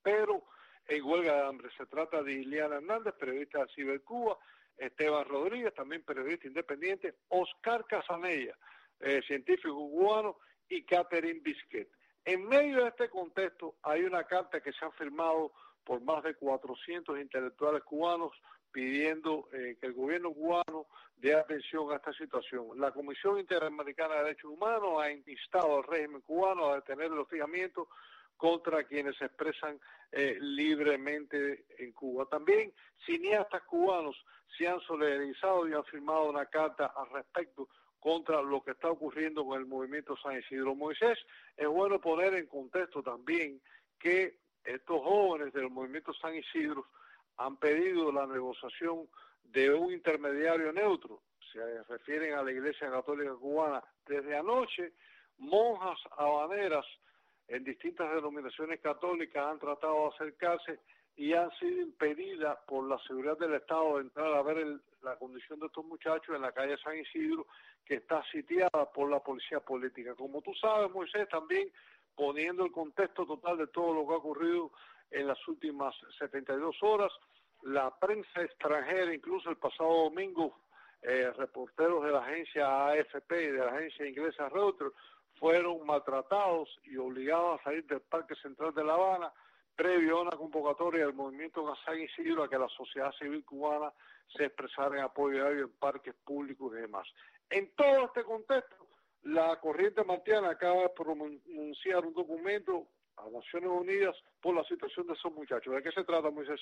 pero en huelga de hambre. Se trata de Iliana Hernández, periodista de Cibercuba, Esteban Rodríguez, también periodista independiente, Oscar Casanella, eh, científico cubano, y Catherine Bisquet. En medio de este contexto hay una carta que se ha firmado por más de cuatrocientos intelectuales cubanos pidiendo eh, que el gobierno cubano dé atención a esta situación. La Comisión Interamericana de Derechos Humanos ha instado al régimen cubano a detener el hostigamiento contra quienes se expresan eh, libremente en Cuba. También cineastas cubanos se han solidarizado y han firmado una carta al respecto contra lo que está ocurriendo con el movimiento San Isidro. Moisés, es bueno poner en contexto también que estos jóvenes del movimiento San Isidro han pedido la negociación de un intermediario neutro, se refieren a la Iglesia Católica Cubana. Desde anoche, monjas habaneras en distintas denominaciones católicas han tratado de acercarse y han sido impedidas por la seguridad del Estado de entrar a ver el, la condición de estos muchachos en la calle San Isidro, que está sitiada por la policía política. Como tú sabes, Moisés, también poniendo el contexto total de todo lo que ha ocurrido en las últimas setenta y dos horas, la prensa extranjera, incluso el pasado domingo, eh, reporteros de la agencia A F P y de la agencia inglesa Reuters, fueron maltratados y obligados a salir del Parque Central de La Habana, previo a una convocatoria del movimiento San Isidro a que la sociedad civil cubana se expresara en apoyo a ellos en parques públicos y demás. En todo este contexto, la Corriente Martiana acaba de pronunciar un documento a Naciones Unidas por la situación de esos muchachos. ¿De qué se trata, Moisés?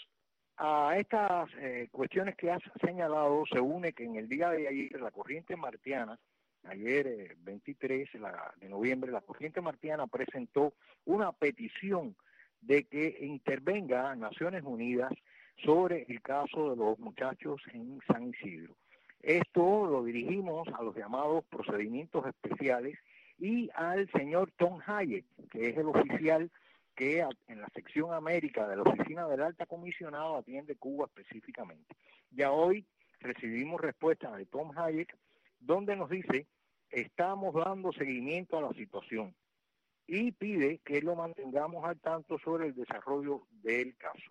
A estas eh, cuestiones que has señalado se une que en el día de ayer la Corriente Martiana, ayer eh, veintitrés de noviembre, la Corriente Martiana presentó una petición de que intervenga Naciones Unidas sobre el caso de los muchachos en San Isidro. Esto lo dirigimos a los llamados procedimientos especiales y al señor Tom Hayek, que es el oficial que en la sección América de la Oficina del Alta Comisionado atiende Cuba específicamente. Ya hoy recibimos respuesta de Tom Hayek, donde nos dice, estamos dando seguimiento a la situación y pide que lo mantengamos al tanto sobre el desarrollo del caso.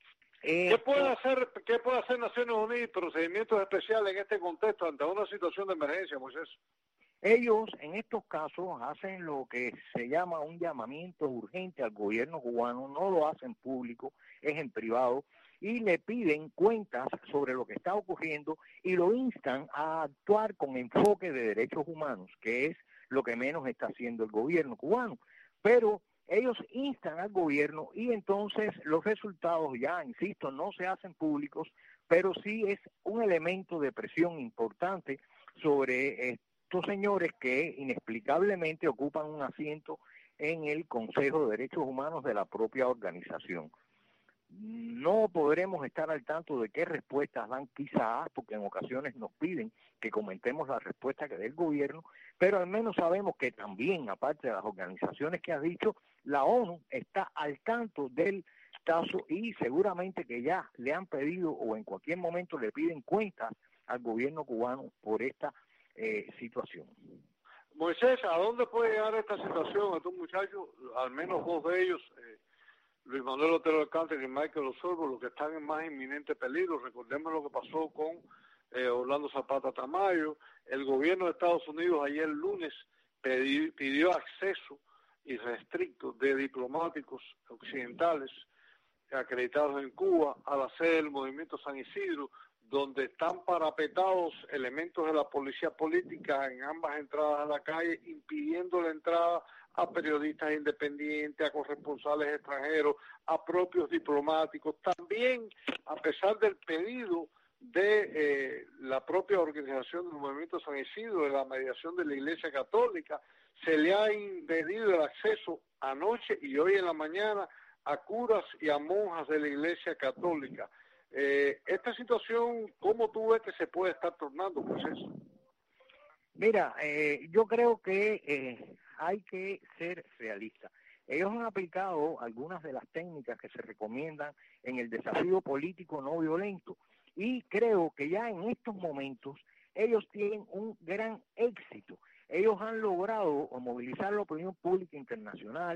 ¿Qué puede hacer, qué puede hacer Naciones Unidas y procedimientos especiales en este contexto ante una situación de emergencia, Moisés? Ellos en estos casos hacen lo que se llama un llamamiento urgente al gobierno cubano, no lo hacen público, es en privado, y le piden cuentas sobre lo que está ocurriendo y lo instan a actuar con enfoque de derechos humanos, que es lo que menos está haciendo el gobierno cubano. Pero ellos instan al gobierno y entonces los resultados ya, insisto, no se hacen públicos, pero sí es un elemento de presión importante sobre estos señores que inexplicablemente ocupan un asiento en el Consejo de Derechos Humanos de la propia organización. No podremos estar al tanto de qué respuestas dan quizás, porque en ocasiones nos piden que comentemos la respuesta que dé el gobierno, pero al menos sabemos que también, aparte de las organizaciones que has dicho, la ONU está al tanto del caso y seguramente que ya le han pedido o en cualquier momento le piden cuentas al gobierno cubano por esta eh, situación. Moisés, ¿a dónde puede llegar esta situación? Estos muchachos, al menos dos de ellos, eh, Luis Manuel Otero Alcántara y Michael Osorbo, los que están en más inminente peligro. Recordemos lo que pasó con eh, Orlando Zapata Tamayo. El gobierno de Estados Unidos ayer lunes pidió, pidió acceso irrestricto de diplomáticos occidentales acreditados en Cuba a la sede del movimiento San Isidro, donde están parapetados elementos de la policía política en ambas entradas a la calle, impidiendo la entrada a periodistas independientes, a corresponsales extranjeros, a propios diplomáticos. También, a pesar del pedido de eh, la propia organización del Movimiento San Isidro, de la mediación de la Iglesia Católica, se le ha impedido el acceso anoche y hoy en la mañana a curas y a monjas de la Iglesia Católica. Eh, esta situación, ¿cómo tú ves que se puede estar tornando, pues eso? Mira, eh, yo creo que eh, hay que ser realista. Ellos han aplicado algunas de las técnicas que se recomiendan en el desafío político no violento y creo que ya en estos momentos ellos tienen un gran éxito. Ellos han logrado movilizar la opinión pública internacional,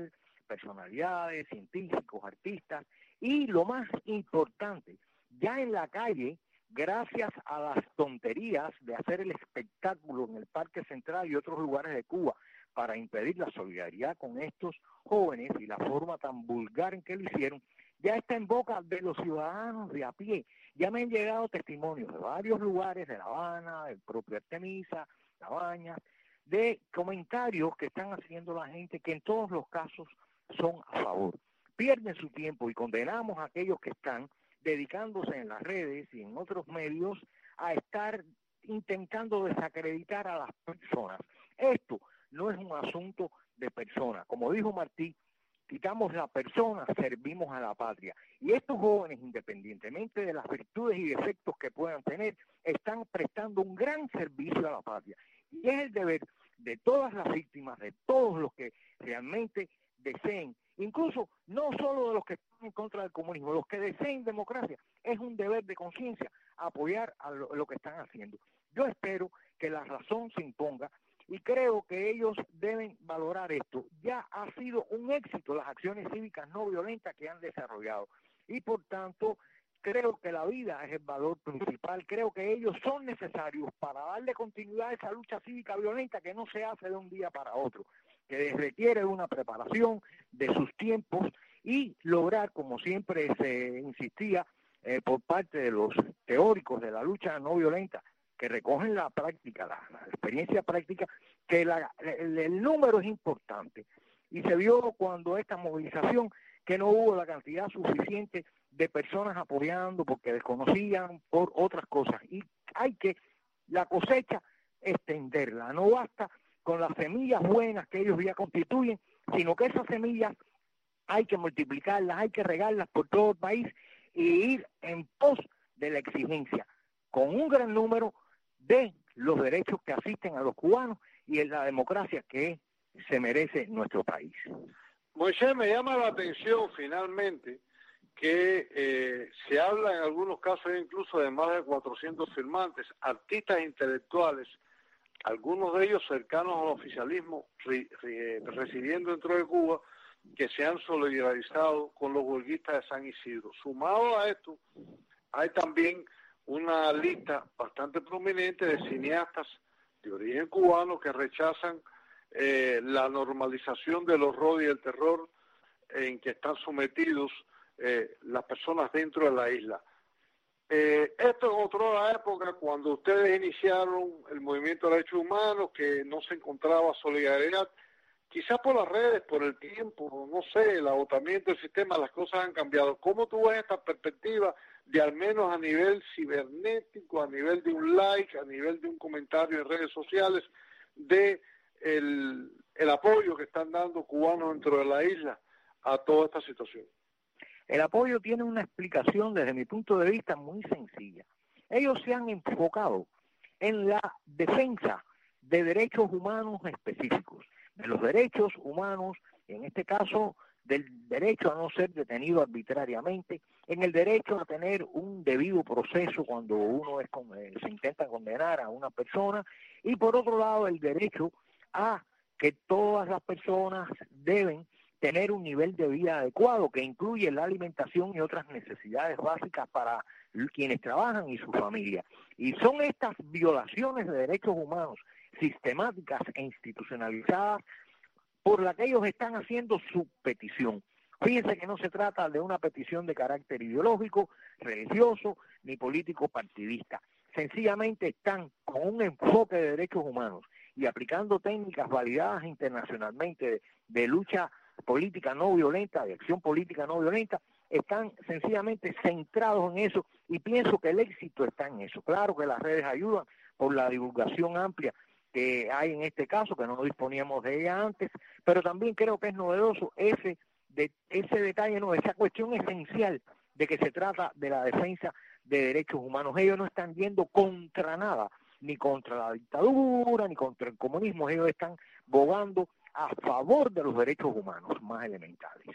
personalidades, científicos, artistas, y lo más importante, ya en la calle, gracias a las tonterías de hacer el espectáculo en el Parque Central y otros lugares de Cuba para impedir la solidaridad con estos jóvenes y la forma tan vulgar en que lo hicieron, ya está en boca de los ciudadanos de a pie. Ya me han llegado testimonios de varios lugares, de La Habana, del propio Artemisa, La Baña, de comentarios que están haciendo la gente que en todos los casos son a favor. Pierden su tiempo y condenamos a aquellos que están dedicándose en las redes y en otros medios a estar intentando desacreditar a las personas. Esto no es un asunto de personas. Como dijo Martí, quitamos la persona, servimos a la patria. Y estos jóvenes, independientemente de las virtudes y defectos que puedan tener, están prestando un gran servicio a la patria. Y es el deber de todas las víctimas, de todos los que realmente deseen, incluso no solo de los que están en contra del comunismo, los que deseen democracia, es un deber de conciencia apoyar a lo, lo que están haciendo. Yo espero que la razón se imponga y creo que ellos deben valorar esto. Ya ha sido un éxito las acciones cívicas no violentas que han desarrollado y por tanto creo que la vida es el valor principal. Creo que ellos son necesarios para darle continuidad a esa lucha cívica violenta que no se hace de un día para otro, que requiere una preparación de sus tiempos y lograr, como siempre se insistía eh, por parte de los teóricos de la lucha no violenta, que recogen la práctica, la, la experiencia práctica, que la, el, el número es importante. Y se vio cuando esta movilización que no hubo la cantidad suficiente de personas apoyando porque desconocían por otras cosas. Y hay que la cosecha extenderla. No basta con las semillas buenas que ellos ya constituyen, sino que esas semillas hay que multiplicarlas, hay que regarlas por todo el país e ir en pos de la exigencia, con un gran número de los derechos que asisten a los cubanos y en la democracia que se merece nuestro país. Moisés, me llama la atención finalmente que eh, se habla en algunos casos incluso de más de cuatrocientos firmantes, artistas intelectuales, algunos de ellos cercanos al oficialismo, re, re, residiendo dentro de Cuba, que se han solidarizado con los huelguistas de San Isidro. Sumado a esto, hay también una lista bastante prominente de cineastas de origen cubano que rechazan eh, la normalización del horror y el terror en que están sometidos eh, las personas dentro de la isla. Eh, esto es otra época cuando ustedes iniciaron el movimiento de derechos humanos, que no se encontraba solidaridad, quizás por las redes, por el tiempo, no sé, el agotamiento del sistema, las cosas han cambiado. ¿Cómo tú ves esta perspectiva de al menos a nivel cibernético, a nivel de un like, a nivel de un comentario en redes sociales, de el, el apoyo que están dando cubanos dentro de la isla a toda esta situación? El apoyo tiene una explicación desde mi punto de vista muy sencilla. Ellos se han enfocado en la defensa de derechos humanos específicos, de los derechos humanos, en este caso del derecho a no ser detenido arbitrariamente, en el derecho a tener un debido proceso cuando uno es se intenta condenar a una persona, y por otro lado el derecho a que todas las personas deben tener un nivel de vida adecuado que incluye la alimentación y otras necesidades básicas para quienes trabajan y su familia. Y son estas violaciones de derechos humanos sistemáticas e institucionalizadas por las que ellos están haciendo su petición. Fíjense que no se trata de una petición de carácter ideológico, religioso, ni político partidista. Sencillamente están con un enfoque de derechos humanos y aplicando técnicas validadas internacionalmente de, de lucha política no violenta, de acción política no violenta, están sencillamente centrados en eso y pienso que el éxito está en eso. Claro que las redes ayudan por la divulgación amplia que hay en este caso, que no disponíamos de ella antes, pero también creo que es novedoso ese, de, ese detalle, no, esa cuestión esencial de que se trata de la defensa de derechos humanos. Ellos no están yendo contra nada, ni contra la dictadura, ni contra el comunismo, ellos están bogando a favor de los derechos humanos más elementales.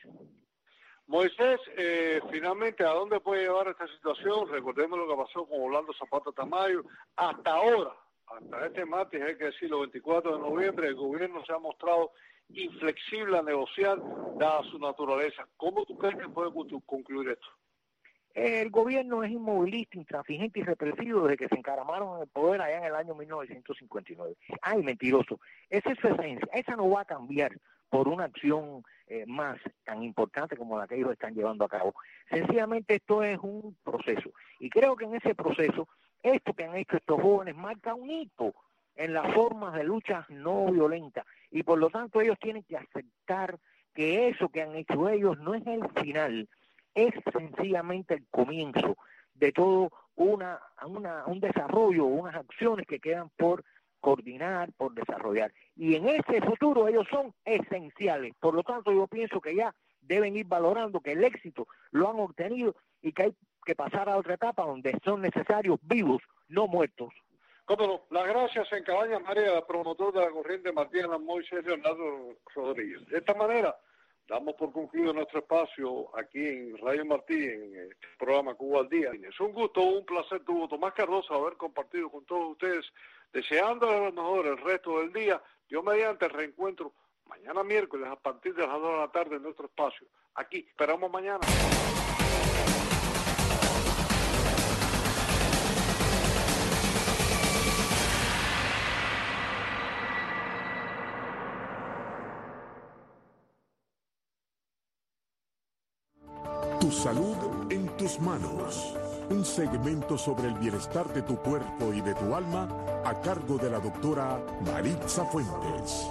Moisés, eh, finalmente, ¿a dónde puede llevar esta situación? Recordemos lo que pasó con Orlando Zapata Tamayo. Hasta ahora, hasta este martes, hay que decir, el veinticuatro de noviembre, el gobierno se ha mostrado inflexible a negociar, dada su naturaleza. ¿Cómo tú crees que puede concluir esto? El gobierno es inmovilista, intransigente y represivo desde que se encaramaron en el poder allá en el año mil novecientos cincuenta y nueve. Ay, mentiroso. Esa es su esencia. Esa no va a cambiar por una acción eh, más tan importante como la que ellos están llevando a cabo. Sencillamente esto es un proceso. Y creo que en ese proceso, esto que han hecho estos jóvenes marca un hito en las formas de lucha no violenta. Y por lo tanto ellos tienen que aceptar que eso que han hecho ellos no es el final, es sencillamente el comienzo de todo una, una, un desarrollo, unas acciones que quedan por coordinar, por desarrollar. Y en ese futuro ellos son esenciales. Por lo tanto, yo pienso que ya deben ir valorando que el éxito lo han obtenido y que hay que pasar a otra etapa donde son necesarios vivos, no muertos. Cómo no, las gracias en Cabañas María, promotor de la corriente Martín Moisés Leonardo Rodríguez. De esta manera, damos por concluido nuestro espacio aquí en Radio Martí, en el programa Cuba al Día. Es un gusto, un placer tuvo Tomás Cardoso haber compartido con todos ustedes, deseándoles lo mejor el resto del día. Dios mediante el reencuentro mañana miércoles a partir de las dos de la tarde en nuestro espacio. Aquí, esperamos mañana. Tu salud en tus manos. Un segmento sobre el bienestar de tu cuerpo y de tu alma a cargo de la doctora Maritza Fuentes.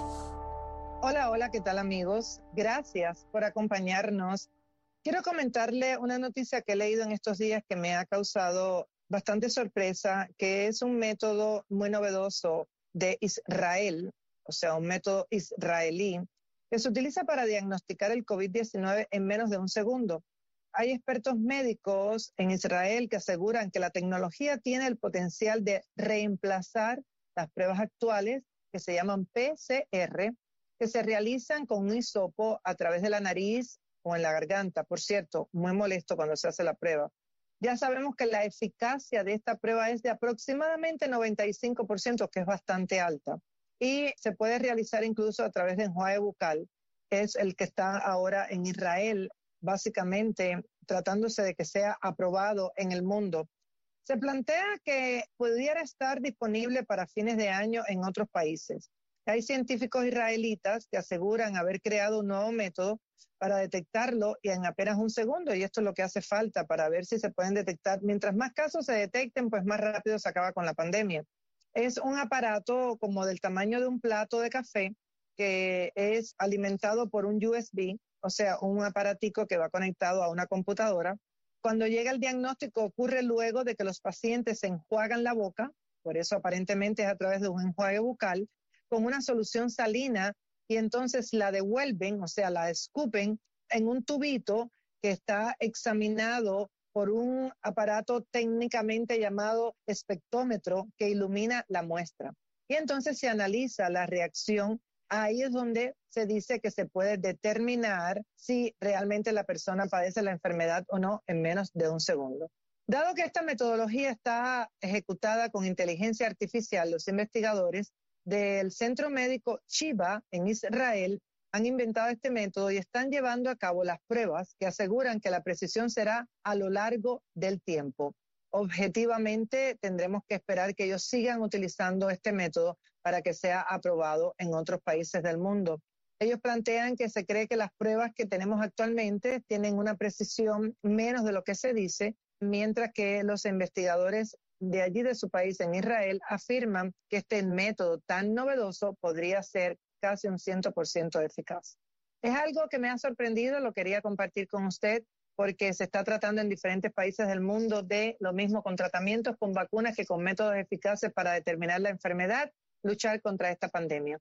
Hola, hola, ¿qué tal amigos? Gracias por acompañarnos. Quiero comentarle una noticia que he leído en estos días que me ha causado bastante sorpresa, que es un método muy novedoso de Israel, o sea, un método israelí, que se utiliza para diagnosticar el COVID diecinueve en menos de un segundo. Hay expertos médicos en Israel que aseguran que la tecnología tiene el potencial de reemplazar las pruebas actuales que se llaman P C R, que se realizan con un hisopo a través de la nariz o en la garganta. Por cierto, muy molesto cuando se hace la prueba. Ya sabemos que la eficacia de esta prueba es de aproximadamente noventa y cinco por ciento, que es bastante alta. Y se puede realizar incluso a través de enjuague bucal, que es el que está ahora en Israel, básicamente tratándose de que sea aprobado en el mundo. Se plantea que pudiera estar disponible para fines de año en otros países. Hay científicos israelitas que aseguran haber creado un nuevo método para detectarlo y en apenas un segundo, y esto es lo que hace falta para ver si se pueden detectar. Mientras más casos se detecten, pues más rápido se acaba con la pandemia. Es un aparato como del tamaño de un plato de café que es alimentado por un U S B, o sea, un aparatico que va conectado a una computadora. Cuando llega el diagnóstico ocurre luego de que los pacientes se enjuagan la boca, por eso aparentemente es a través de un enjuague bucal, con una solución salina y entonces la devuelven, o sea, la escupen en un tubito que está examinado por un aparato técnicamente llamado espectrómetro que ilumina la muestra. Y entonces se analiza la reacción. Ahí es donde se dice que se puede determinar si realmente la persona padece la enfermedad o no en menos de un segundo. Dado que esta metodología está ejecutada con inteligencia artificial, los investigadores del Centro Médico Shiva en Israel han inventado este método y están llevando a cabo las pruebas que aseguran que la precisión será a lo largo del tiempo. Objetivamente tendremos que esperar que ellos sigan utilizando este método para que sea aprobado en otros países del mundo. Ellos plantean que se cree que las pruebas que tenemos actualmente tienen una precisión menos de lo que se dice, mientras que los investigadores de allí de su país, en Israel, afirman que este método tan novedoso podría ser casi un cien por ciento eficaz. Es algo que me ha sorprendido, lo quería compartir con usted, porque se está tratando en diferentes países del mundo de lo mismo con tratamientos, con vacunas que con métodos eficaces para determinar la enfermedad, luchar contra esta pandemia.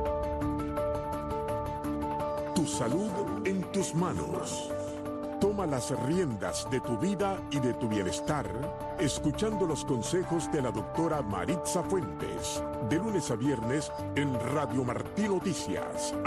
Tu salud en tus manos. Toma las riendas de tu vida y de tu bienestar, escuchando los consejos de la doctora Maritza Fuentes, de lunes a viernes en Radio Martí Noticias.